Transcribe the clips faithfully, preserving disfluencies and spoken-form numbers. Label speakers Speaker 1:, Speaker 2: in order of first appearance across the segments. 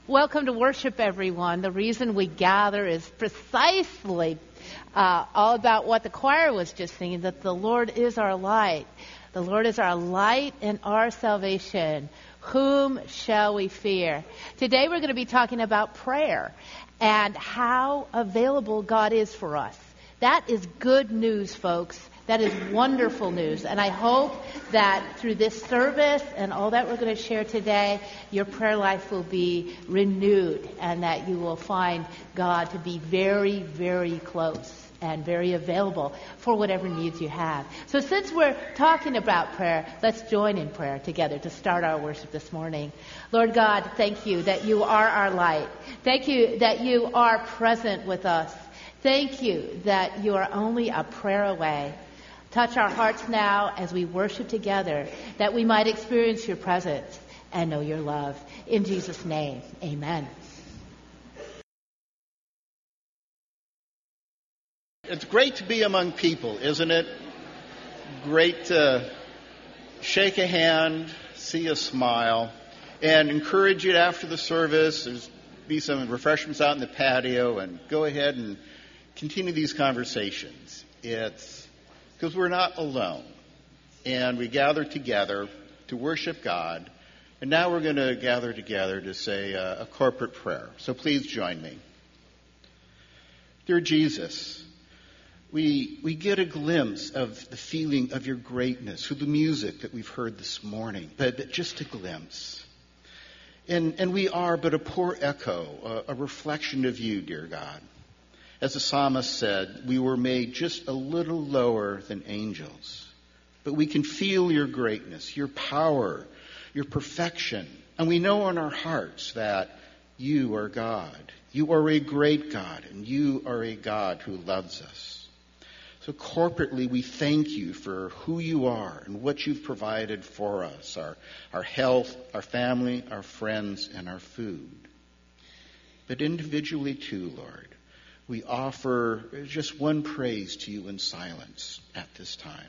Speaker 1: Welcome to worship, everyone. The reason we gather is precisely uh, all about what the choir was just singing, that the Lord is our light. The Lord is our light and our salvation. Whom shall we fear? Today we're going to be talking about prayer and how available God is for us. That is good news, folks. That is wonderful news. And I hope that through this service and all that we're going to share today, your prayer life will be renewed and that you will find God to be very, very close and very available for whatever needs you have. So since we're talking about prayer, let's join in prayer together to start our worship this morning. Lord God, thank you that you are our light. Thank you that you are present with us. Thank you that you are only a prayer away. Touch our hearts now as we worship together, that we might experience your presence and know your love. In Jesus' name, amen.
Speaker 2: It's great to be among people, isn't it? Great to shake a hand, see a smile, and encourage you after the service. There's be some refreshments out in the patio, and go ahead and continue these conversations. It's because we're not alone, and we gather together to worship God, and now we're going to gather together to say a, a corporate prayer. So please join me. Dear Jesus, we we get a glimpse of the feeling of your greatness through the music that we've heard this morning, but, but just a glimpse. And, and we are but a poor echo, a, a reflection of you, dear God. As the psalmist said, we were made just a little lower than angels. But we can feel your greatness, your power, your perfection. And we know in our hearts that you are God. You are a great God, and you are a God who loves us. So corporately, we thank you for who you are and what you've provided for us, our, our health, our family, our friends, and our food. But individually too, Lord, we offer just one praise to you in silence at this time.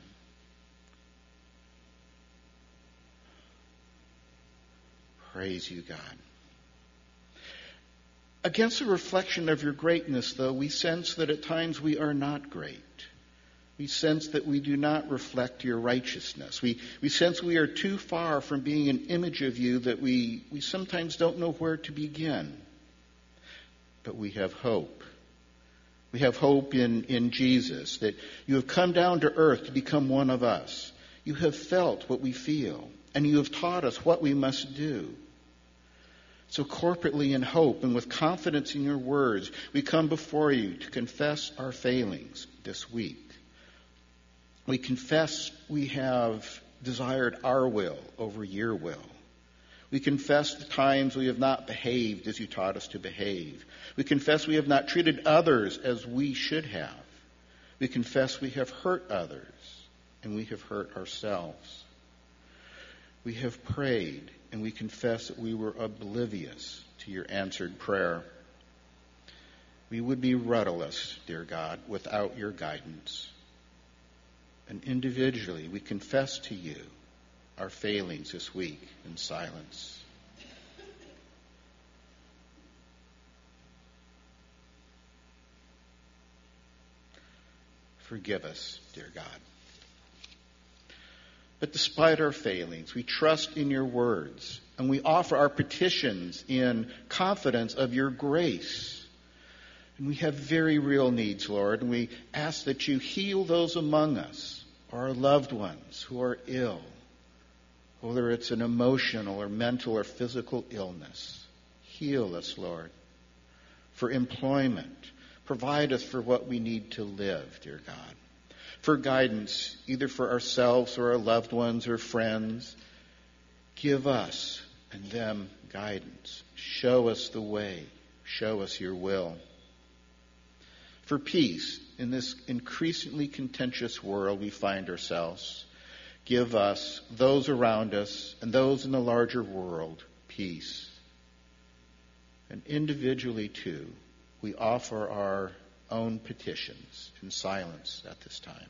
Speaker 2: Praise you, God. Against the reflection of your greatness, though, we sense that at times we are not great. We sense that we do not reflect your righteousness. We, we sense we are too far from being an image of you that we, we sometimes don't know where to begin. But we have hope. We have hope in, in Jesus, that you have come down to earth to become one of us. You have felt what we feel, and you have taught us what we must do. So corporately in hope and with confidence in your words, we come before you to confess our failings this week. We confess we have desired our will over your will. We confess the times we have not behaved as you taught us to behave. We confess we have not treated others as we should have. We confess we have hurt others and we have hurt ourselves. We have prayed and we confess that we were oblivious to your answered prayer. We would be rudderless, dear God, without your guidance. And individually, we confess to you our failings this week in silence. Forgive us, dear God. But despite our failings, we trust in your words, and we offer our petitions in confidence of your grace. And we have very real needs, Lord, and we ask that you heal those among us, our loved ones who are ill, whether it's an emotional or mental or physical illness. Heal us, Lord. For employment, provide us for what we need to live, dear God. For guidance, either for ourselves or our loved ones or friends, give us and them guidance. Show us the way. Show us your will. For peace in this increasingly contentious world we find ourselves, give us, those around us, and those in the larger world, peace. And individually, too, we offer our own petitions in silence at this time.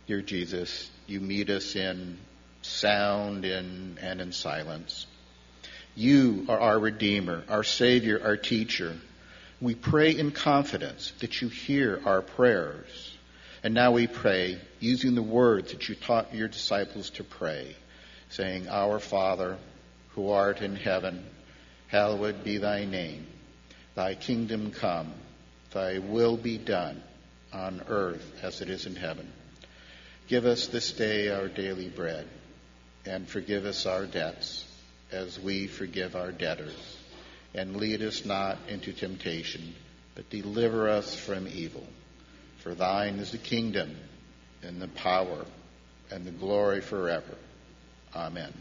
Speaker 2: Dear Jesus, you meet us in sound and, and in silence. You are our Redeemer, our Savior, our Teacher. We pray in confidence that you hear our prayers. And now we pray using the words that you taught your disciples to pray, saying, Our Father, who art in heaven, hallowed be thy name. Thy kingdom come, thy will be done on earth as it is in heaven. Give us this day our daily bread, and forgive us our debts as we forgive our debtors. And lead us not into temptation, but deliver us from evil. For thine is the kingdom, and the power, and the glory forever. Amen.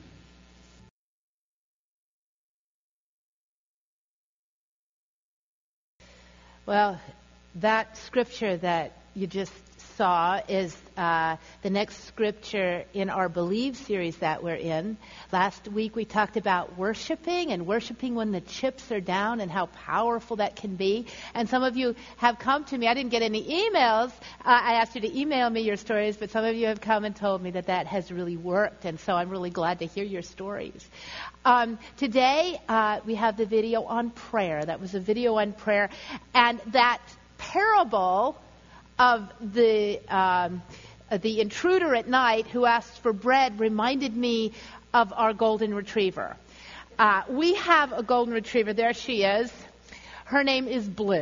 Speaker 1: Well, that scripture that you just saw is uh, the next scripture in our Believe series that we're in. Last week we talked about worshiping and worshiping when the chips are down and how powerful that can be. And some of you have come to me. I didn't get any emails. Uh, I asked you to email me your stories, but some of you have come and told me that that has really worked. And so I'm really glad to hear your stories. Um, today uh, we have the video on prayer. That was a video on prayer. And that parable of the um, the intruder at night who asked for bread reminded me of our golden retriever. Uh, we have a golden retriever. There she is. Her name is Blue.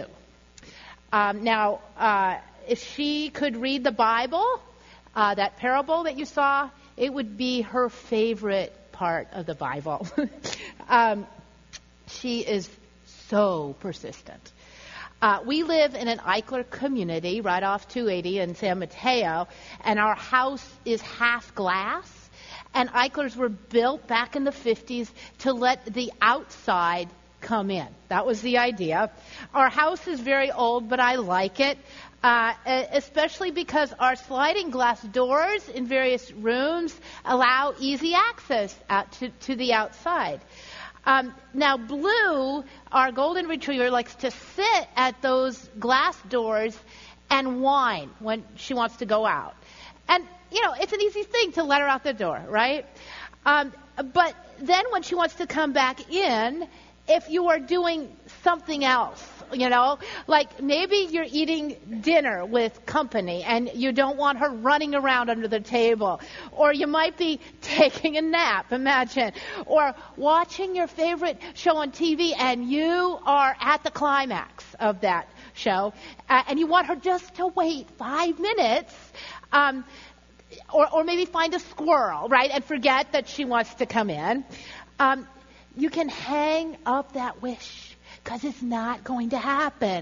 Speaker 1: Um, now, uh, if she could read the Bible, uh, that parable that you saw, it would be her favorite part of the Bible. um, she is so persistent. Uh, we live in an Eichler community right off two eighty in San Mateo, and our house is half glass. And Eichlers were built back in the fifties to let the outside come in. That was the idea. Our house is very old, but I like it, uh, especially because our sliding glass doors in various rooms allow easy access out to, to the outside. Um, now, Blue, our golden retriever, likes to sit at those glass doors and whine when she wants to go out. And, you know, it's an easy thing to let her out the door, right? Um, but then when she wants to come back in, if you are doing something else, you know, like maybe you're eating dinner with company and you don't want her running around under the table, or you might be taking a nap, imagine, or watching your favorite show on T V and you are at the climax of that show uh, and you want her just to wait five minutes, um, or, or maybe find a squirrel, right, and forget that she wants to come in. Um, you can hang up that wish, because it's not going to happen.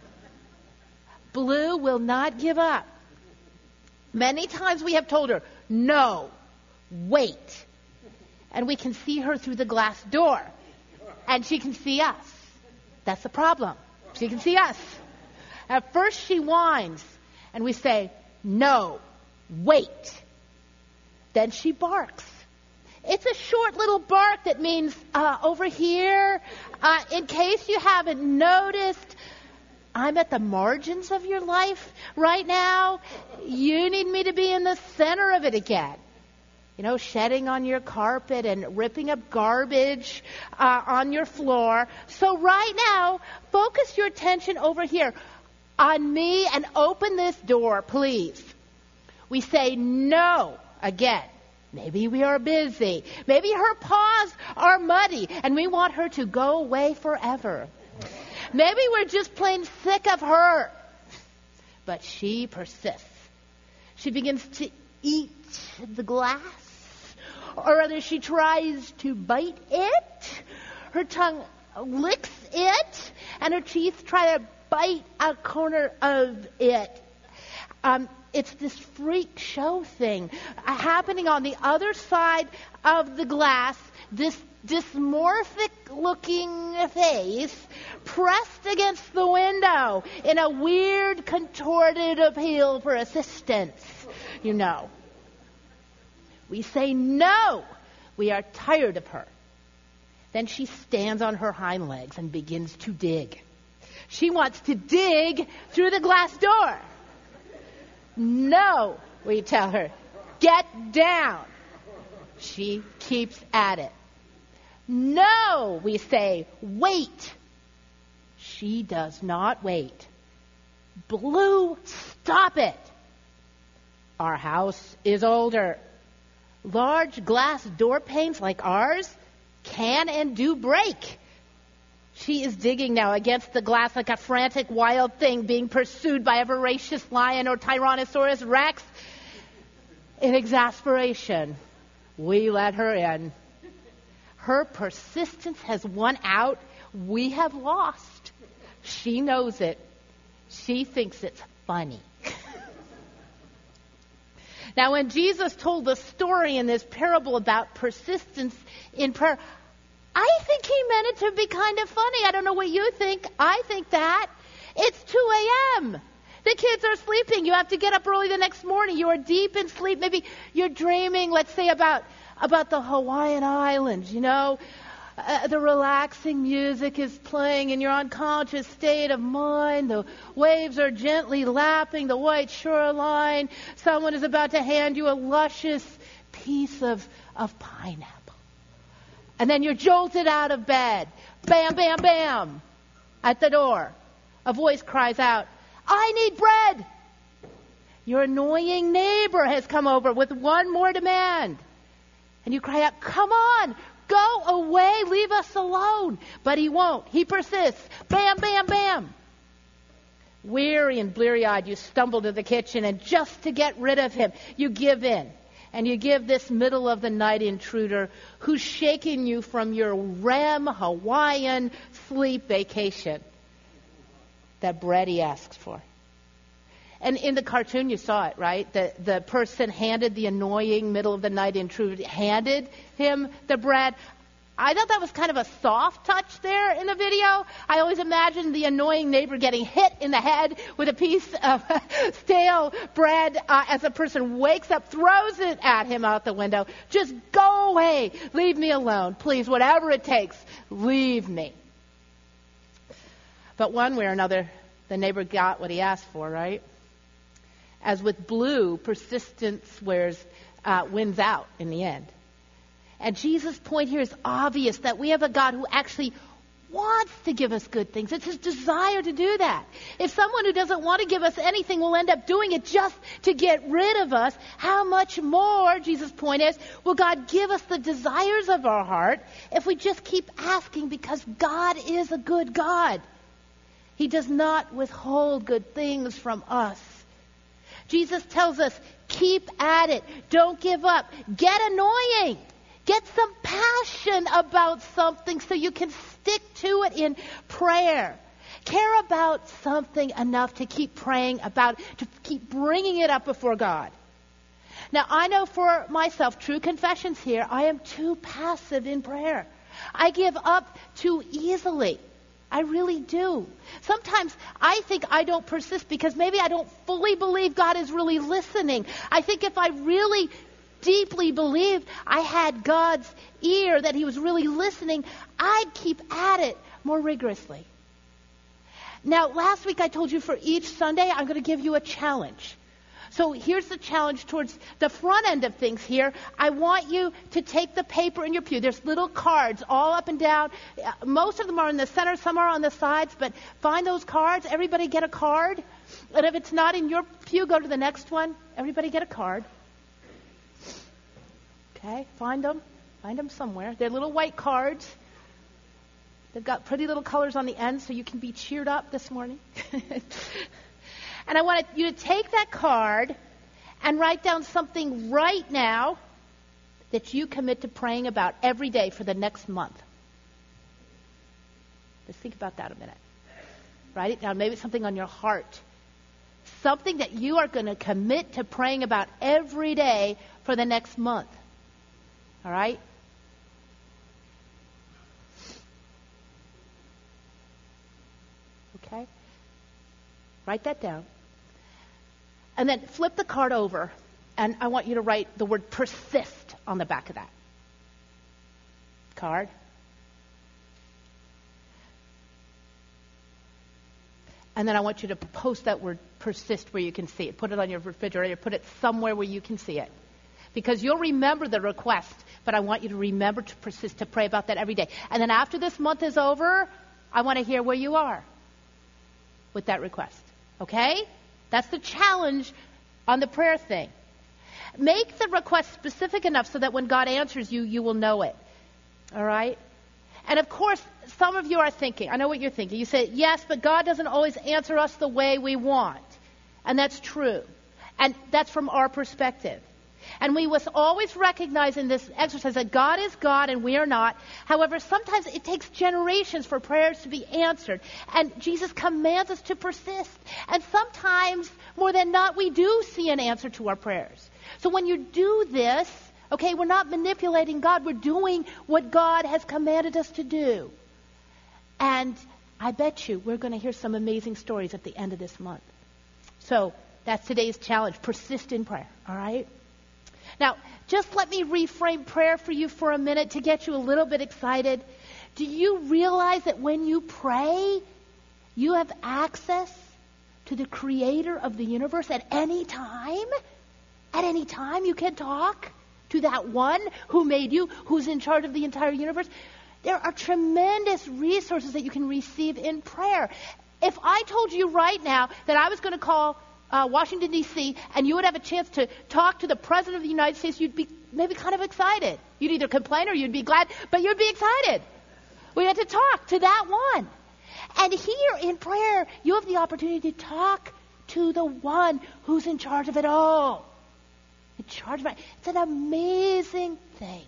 Speaker 1: Blue will not give up. Many times we have told her, no, wait. And we can see her through the glass door. And she can see us. That's the problem. She can see us. At first she whines, and we say, no, wait. Then she barks. It's a short little bark that means uh, over here. Uh, in case you haven't noticed, I'm at the margins of your life right now. You need me to be in the center of it again. You know, shedding on your carpet and ripping up garbage uh, on your floor. So right now, focus your attention over here on me and open this door, please. We say no again. Maybe we are busy. Maybe her paws are muddy and we want her to go away forever. Maybe we're just plain sick of her. But she persists. She begins to eat the glass. Or rather, she tries to bite it. Her tongue licks it. And her teeth try to bite a corner of it. Um, It's this freak show thing uh, happening on the other side of the glass, this dysmorphic-looking face pressed against the window in a weird, contorted appeal for assistance, you know. We say no. We are tired of her. Then she stands on her hind legs and begins to dig. She wants to dig through the glass door. No, we tell her. Get down. She keeps at it. No, we say, wait. She does not wait. Blue, stop it. Our house is older. Large glass door panes like ours can and do break. She is digging now against the glass like a frantic wild thing being pursued by a voracious lion or Tyrannosaurus Rex. In exasperation, we let her in. Her persistence has won out. We have lost. She knows it. She thinks it's funny. Now, when Jesus told the story in this parable about persistence in prayer, I think he meant it to be kind of funny. I don't know what you think. I think that. It's two a.m. The kids are sleeping. You have to get up early the next morning. You are deep in sleep. Maybe you're dreaming, let's say, about, about the Hawaiian Islands, you know. Uh, the relaxing music is playing in your unconscious state of mind. The waves are gently lapping the white shoreline. Someone is about to hand you a luscious piece of, of pineapple. And then you're jolted out of bed. Bam, bam, bam. At the door, a voice cries out, I need bread. Your annoying neighbor has come over with one more demand. And you cry out, come on, go away, leave us alone. But he won't. He persists. Bam, bam, bam. Weary and bleary-eyed, you stumble to the kitchen, and just to get rid of him, you give in. And you give this middle-of-the-night intruder who's shaking you from your R E M Hawaiian sleep vacation that bread he asks for. And in the cartoon, you saw it, right? The, the person handed the annoying middle-of-the-night intruder, handed him the bread. I thought that was kind of a soft touch there in the video. I always imagined the annoying neighbor getting hit in the head with a piece of stale bread uh, as a person wakes up, throws it at him out the window. Just go away. Leave me alone. Please, whatever it takes, leave me. But one way or another, the neighbor got what he asked for, right? As with Blue, persistence wears, uh, wins out in the end. And Jesus' point here is obvious, that we have a God who actually wants to give us good things. It's his desire to do that. If someone who doesn't want to give us anything will end up doing it just to get rid of us, how much more, Jesus' point is, will God give us the desires of our heart if we just keep asking, because God is a good God. He does not withhold good things from us. Jesus tells us, keep at it. Don't give up. Get annoying. Get some passion about something so you can stick to it in prayer. Care about something enough to keep praying about, to keep bringing it up before God. Now, I know for myself, true confessions here, I am too passive in prayer. I give up too easily. I really do. Sometimes I think I don't persist because maybe I don't fully believe God is really listening. I think if I really deeply believed I had God's ear, that he was really listening, I'd keep at it more rigorously. Now, last week I told you for each Sunday I'm going to give you a challenge. So here's the challenge towards the front end of things here. I want you to take the paper in your pew. There's little cards all up and down. Most of them are in the center, some are on the sides, but find those cards. Everybody get a card. And if it's not in your pew, go to the next one. Everybody get a card. Okay, find them. Find them somewhere. They're little white cards. They've got pretty little colors on the end so you can be cheered up this morning. And I want you to take that card and write down something right now that you commit to praying about every day for the next month. Just think about that a minute. Write it down. Maybe it's something on your heart. Something that you are going to commit to praying about every day for the next month. All right? Okay? Write that down. And then flip the card over, and I want you to write the word persist on the back of that card. And then I want you to post that word persist where you can see it. Put it on your refrigerator. Put it somewhere where you can see it. Because you'll remember the request, but I want you to remember to persist, to pray about that every day. And then after this month is over, I want to hear where you are with that request. Okay? That's the challenge on the prayer thing. Make the request specific enough so that when God answers you, you will know it. All right? And of course, some of you are thinking, I know what you're thinking. You say, yes, but God doesn't always answer us the way we want. And that's true. And that's from our perspective. And we must always recognize in this exercise that God is God and we are not. However, sometimes it takes generations for prayers to be answered. And Jesus commands us to persist. And sometimes, more than not, we do see an answer to our prayers. So when you do this, okay, we're not manipulating God. We're doing what God has commanded us to do. And I bet you we're going to hear some amazing stories at the end of this month. So that's today's challenge. Persist in prayer, all right? Now, just let me reframe prayer for you for a minute to get you a little bit excited. Do you realize that when you pray, you have access to the creator of the universe at any time? At any time you can talk to that one who made you, who's in charge of the entire universe. There are tremendous resources that you can receive in prayer. If I told you right now that I was going to call uh, Washington, D C, and you would have a chance to talk to the President of the United States, you'd be maybe kind of excited. You'd either complain or you'd be glad, but you'd be excited. We had to talk to that one. And here in prayer, you have the opportunity to talk to the one who's in charge of it all. In charge of it. It's an amazing thing.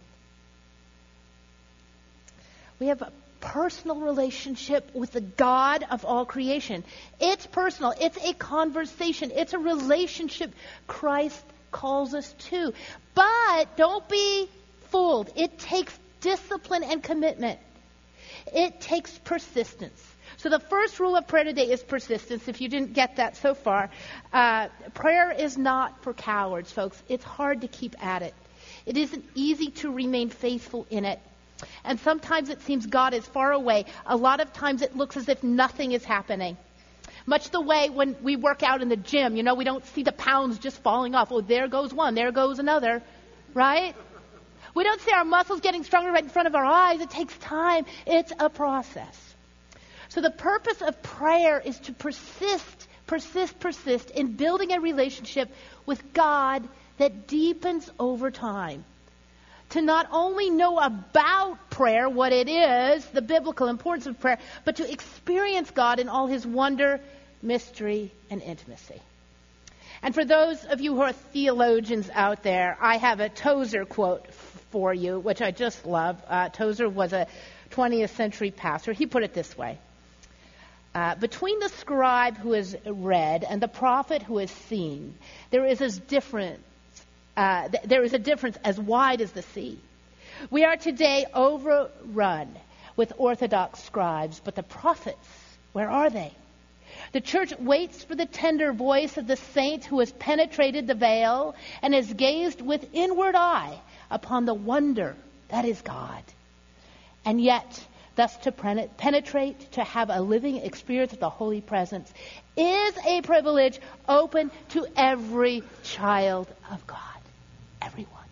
Speaker 1: We have a personal relationship with the God of all creation. It's personal. It's a conversation. It's a relationship Christ calls us to. But don't be fooled. It takes discipline and commitment. It takes persistence. So the first rule of prayer today is persistence. If you didn't get that so far, uh, prayer is not for cowards, folks. It's hard to keep at it. It isn't easy to remain faithful in it. And sometimes it seems God is far away. A lot of times it looks as if nothing is happening. Much the way when we work out in the gym, you know, we don't see the pounds just falling off. Oh, there goes one, there goes another, right? We don't see our muscles getting stronger right in front of our eyes. It takes time. It's a process. So the purpose of prayer is to persist, persist, persist in building a relationship with God that deepens over time. To not only know about prayer, what it is, the biblical importance of prayer, but to experience God in all his wonder, mystery, and intimacy. And for those of you who are theologians out there, I have a Tozer quote f- for you, which I just love. Uh, Tozer was a twentieth century pastor. He put it this way. Uh, between the scribe who has read and the prophet who has seen, there is as different Uh, th- there is a difference as wide as the sea. We are today overrun with orthodox scribes, but the prophets, where are they? The church waits for the tender voice of the saint who has penetrated the veil and has gazed with inward eye upon the wonder that is God. And yet, thus to penetrate, to have a living experience of the holy presence, is a privilege open to every child of God. Everyone.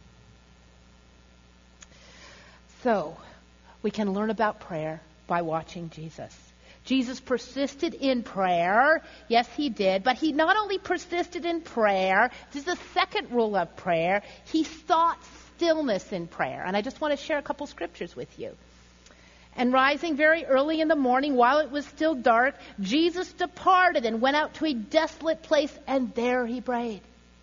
Speaker 1: So, we can learn about prayer by watching Jesus. Jesus persisted in prayer. Yes, he did. But he not only persisted in prayer, this is the second rule of prayer, he sought stillness in prayer. And I just want to share a couple scriptures with you. And rising very early in the morning, while it was still dark, Jesus departed and went out to a desolate place, and there he prayed.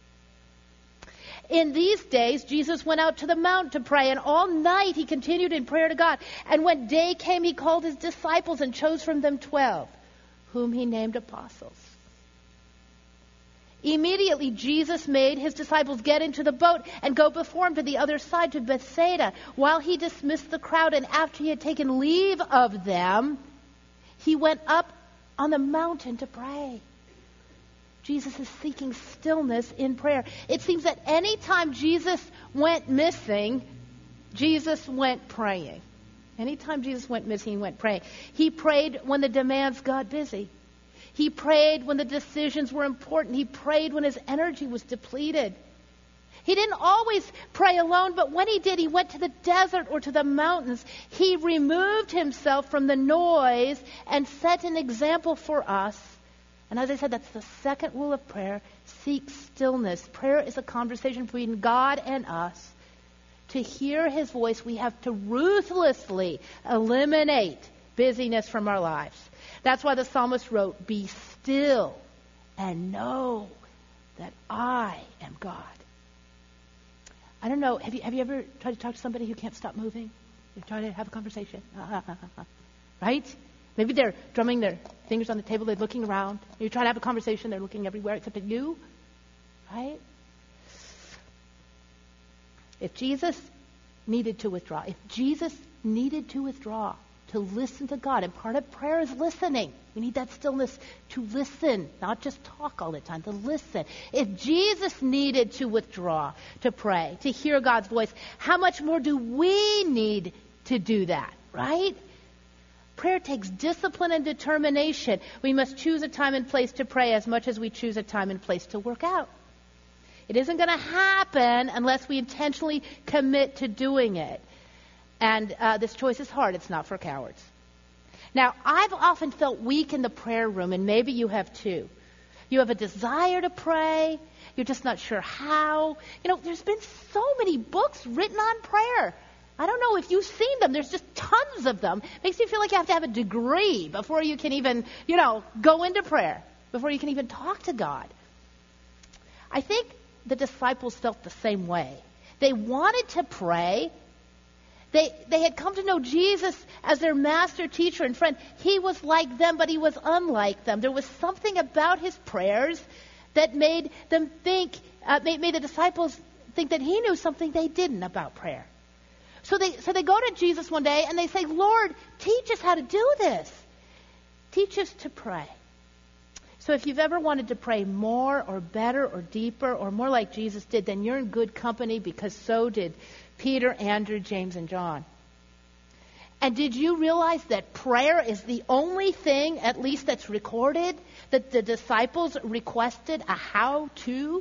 Speaker 1: In these days, Jesus went out to the mount to pray, and all night he continued in prayer to God. And when day came, he called his disciples and chose from them twelve, whom he named apostles. Immediately, Jesus made his disciples get into the boat and go before him to the other side, to Bethsaida, while he dismissed the crowd. And after he had taken leave of them, he went up on the mountain to pray. Jesus is seeking stillness in prayer. It seems that any time Jesus went missing, Jesus went praying. Anytime Jesus went missing, he went praying. He prayed when the demands got busy. He prayed when the decisions were important. He prayed when his energy was depleted. He didn't always pray alone, but when he did, he went to the desert or to the mountains. He removed himself from the noise and set an example for us. And as I said, that's the second rule of prayer. Seek stillness. Prayer is a conversation between God and us. To hear his voice, we have to ruthlessly eliminate busyness from our lives. That's why the psalmist wrote, "Be still and know that I am God." I don't know, have you, have you ever tried to talk to somebody who can't stop moving? You try to have a conversation, right? Maybe they're drumming their fingers on the table, they're looking around. You try to have a conversation, they're looking everywhere except at you, right? If Jesus needed to withdraw, if Jesus needed to withdraw to listen to God, and part of prayer is listening. We need that stillness to listen, not just talk all the time, to listen. If Jesus needed to withdraw to pray, to hear God's voice, how much more do we need to do that, right? Prayer takes discipline and determination. We must choose a time and place to pray as much as we choose a time and place to work out. It isn't going to happen unless we intentionally commit to doing it. And uh, this choice is hard. It's not for cowards. Now, I've often felt weak in the prayer room, and maybe you have too. You have a desire to pray. You're just not sure how. You know, there's been so many books written on prayer. I don't know if you've seen them. There's just tons of them. Makes you feel like you have to have a degree before you can even, you know, go into prayer, before you can even talk to God. I think the disciples felt the same way. They wanted to pray. They, they had come to know Jesus as their master, teacher, and friend. He was like them, but he was unlike them. There was something about his prayers that made them think, uh, made, made the disciples think that he knew something they didn't about prayer. So they, so they go to Jesus one day and they say, "Lord, teach us how to do this. Teach us to pray." So if you've ever wanted to pray more or better or deeper or more like Jesus did, then you're in good company, because so did Peter, Andrew, James, and John. And did you realize that prayer is the only thing, at least that's recorded, that the disciples requested a how-to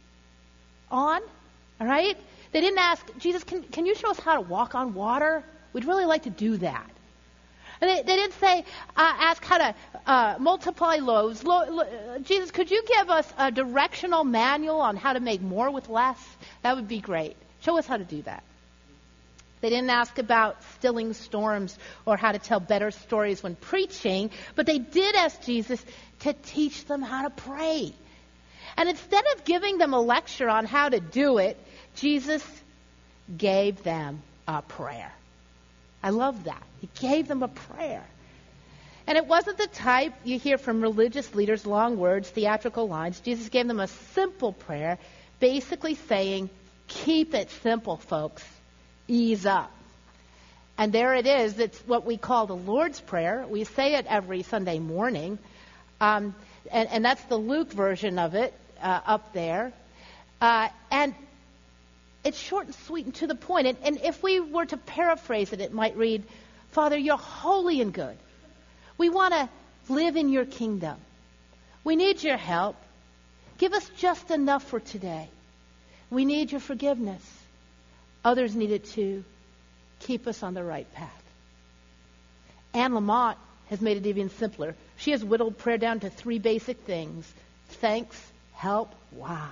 Speaker 1: on? All right? They didn't ask, "Jesus, can, can you show us how to walk on water? We'd really like to do that." And they, they didn't say, uh, ask how to uh, multiply loaves. Lo, lo, Jesus, could you give us a directional manual on how to make more with less? That would be great. Show us how to do that. They didn't ask about stilling storms or how to tell better stories when preaching, but they did ask Jesus to teach them how to pray. And instead of giving them a lecture on how to do it, Jesus gave them a prayer. I love that. He gave them a prayer. And it wasn't the type you hear from religious leaders, long words, theatrical lines. Jesus gave them a simple prayer, basically saying, keep it simple, folks. Ease up. And there it is. It's what we call the Lord's Prayer. We say it every Sunday morning. Um, and, and that's the Luke version of it uh, up there. Uh, and it's short and sweet and to the point. And, and if we were to paraphrase it, it might read, "Father, you're holy and good. We want to live in your kingdom. We need your help. Give us just enough for today. We need your forgiveness. Others need it too. Keep us on the right path." Anne Lamott has made it even simpler. She has whittled prayer down to three basic things: thanks, help, wow.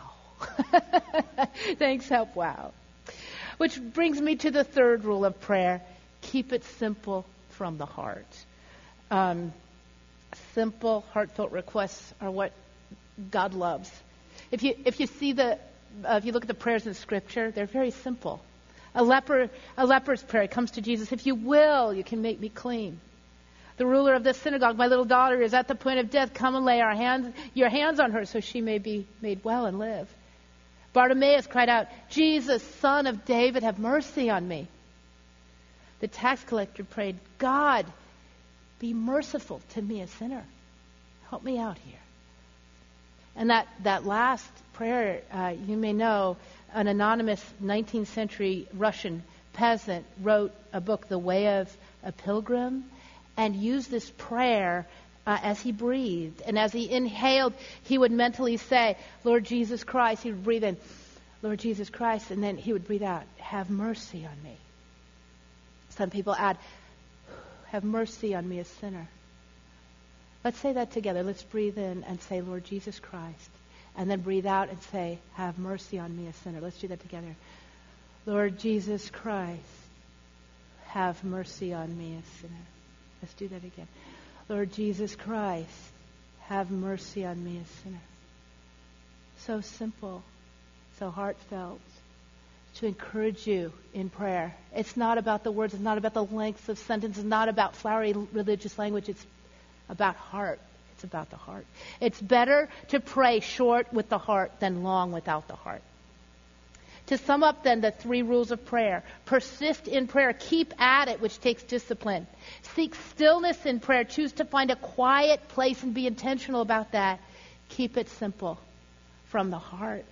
Speaker 1: Thanks, help, wow. Which brings me to the third rule of prayer: keep it simple from the heart. Um, simple, heartfelt requests are what God loves. If you if you see the uh, if you look at the prayers in Scripture, they're very simple. A leper a leper's prayer comes to Jesus: "If you will, you can make me clean." The ruler of the synagogue: "My little daughter is at the point of death. Come and lay our hands your hands on her so she may be made well and live." Bartimaeus cried out, "Jesus, Son of David, have mercy on me." The tax collector prayed, "God, be merciful to me, a sinner. Help me out here." And that, that last prayer, uh, you may know, an anonymous nineteenth century Russian peasant wrote a book, The Way of a Pilgrim, and used this prayer uh, as he breathed. And as he inhaled, he would mentally say, Lord Jesus Christ. He would breathe in, Lord Jesus Christ. And then he would breathe out, have mercy on me. Some people add, have mercy on me, a sinner. Let's say that together. Let's breathe in and say, Lord Jesus Christ. And then breathe out and say, have mercy on me, a sinner. Let's do that together. Lord Jesus Christ, have mercy on me, a sinner. Let's do that again. Lord Jesus Christ, have mercy on me, a sinner. So simple, so heartfelt, to encourage you in prayer. It's not about the words. It's not about the lengths of sentences. It's not about flowery religious language. It's about heart. It's about the heart. It's better to pray short with the heart than long without the heart. To sum up then the three rules of prayer: persist in prayer, keep at it, which takes discipline. Seek stillness in prayer, choose to find a quiet place and be intentional about that. Keep it simple from the heart.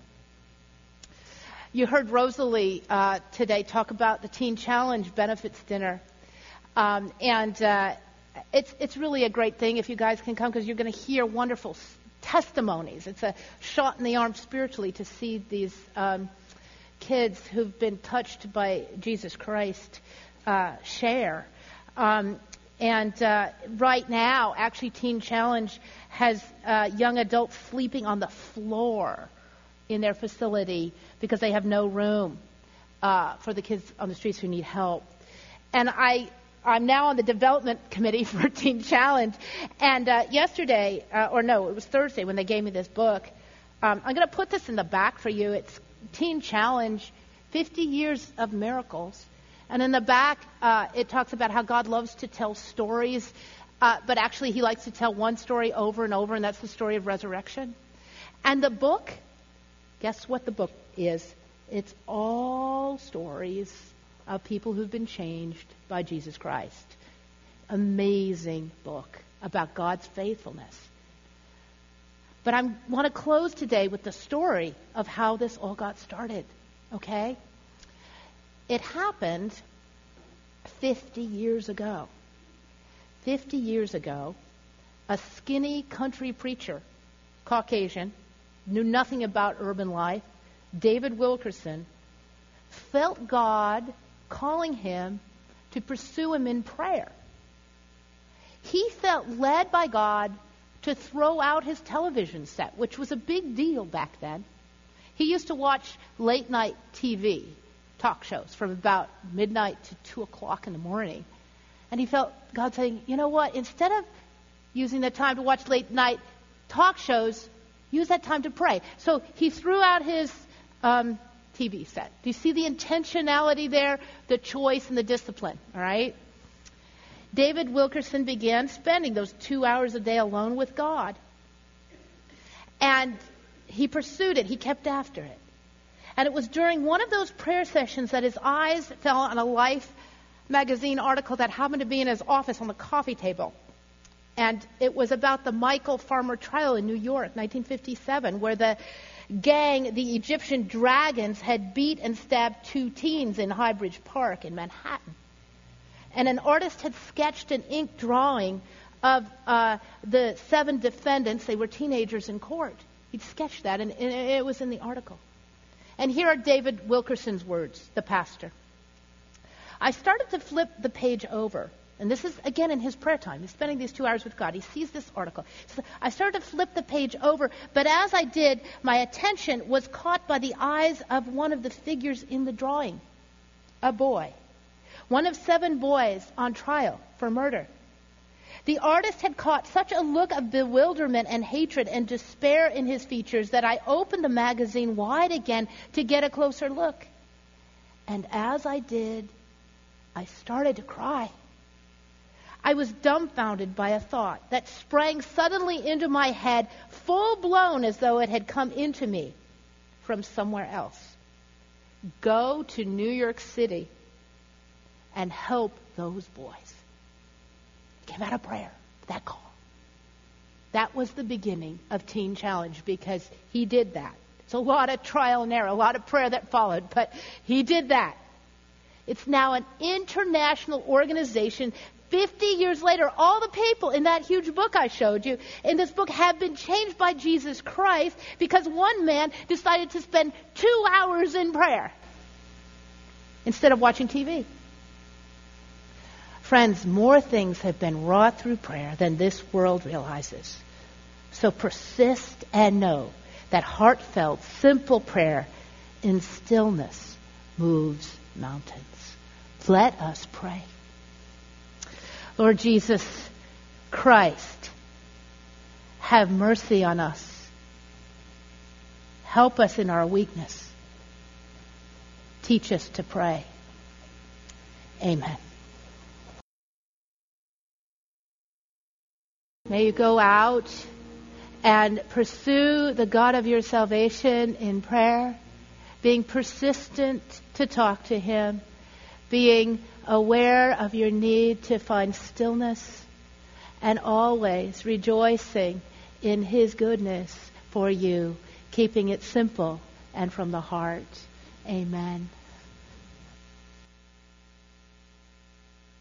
Speaker 1: You heard Rosalie uh, today talk about the Teen Challenge Benefits Dinner. Um, and uh, it's it's really a great thing if you guys can come, because you're going to hear wonderful s- testimonies. It's a shot in the arm spiritually to see these um, kids who've been touched by Jesus Christ uh, share. Um, and uh, right now, actually, Teen Challenge has uh, young adults sleeping on the floor in their facility because they have no room uh, for the kids on the streets who need help. And I, I'm now on the development committee for Teen Challenge. And uh, yesterday, uh, or no, it was Thursday when they gave me this book. Um, I'm going to put this in the back for you. It's Teen Challenge, fifty years of Miracles. And in the back, uh, it talks about how God loves to tell stories, uh, but actually he likes to tell one story over and over, and that's the story of resurrection. And the book, guess what the book is? It's all stories of people who've been changed by Jesus Christ. Amazing book about God's faithfulness. But I want to close today with the story of how this all got started, okay? It happened fifty years ago. fifty years ago, a skinny country preacher, Caucasian, knew nothing about urban life, David Wilkerson, felt God calling him to pursue him in prayer. He felt led by God to throw out his television set, which was a big deal back then. He used to watch late night T V, talk shows, from about midnight to two o'clock in the morning. And he felt God saying, you know what, instead of using the time to watch late night talk shows, use that time to pray. So he threw out his um, T V set. Do you see the intentionality there, the choice and the discipline, all right? David Wilkerson began spending those two hours a day alone with God. And he pursued it. He kept after it. And it was during one of those prayer sessions that his eyes fell on a Life magazine article that happened to be in his office on the coffee table. And it was about the Michael Farmer trial in New York, nineteen fifty-seven, where the gang, the Egyptian Dragons, had beat and stabbed two teens in Highbridge Park in Manhattan. And an artist had sketched an ink drawing of uh, the seven defendants. They were teenagers in court. He'd sketched that, and, and it was in the article. And here are David Wilkerson's words, the pastor. I started to flip the page over. And this is, again, in his prayer time. He's spending these two hours with God. He sees this article. So I started to flip the page over, but as I did, my attention was caught by the eyes of one of the figures in the drawing, a boy. One of seven boys on trial for murder. The artist had caught such a look of bewilderment and hatred and despair in his features that I opened the magazine wide again to get a closer look. And as I did, I started to cry. I was dumbfounded by a thought that sprang suddenly into my head, full blown as though it had come into me from somewhere else. Go to New York City and help those boys. Came out of prayer, that call. That was the beginning of Teen Challenge, because he did that. It's a lot of trial and error, a lot of prayer that followed, but he did that. It's now an international organization fifty years later, all the people in that huge book I showed you, in this book, have been changed by Jesus Christ because one man decided to spend two hours in prayer instead of watching T V. Friends, more things have been wrought through prayer than this world realizes. So persist and know that heartfelt, simple prayer in stillness moves mountains. Let us pray. Lord Jesus Christ, have mercy on us. Help us in our weakness. Teach us to pray. Amen. May you go out and pursue the God of your salvation in prayer, being persistent to talk to Him, being aware of your need to find stillness, and always rejoicing in His goodness for you, keeping it simple and from the heart. Amen.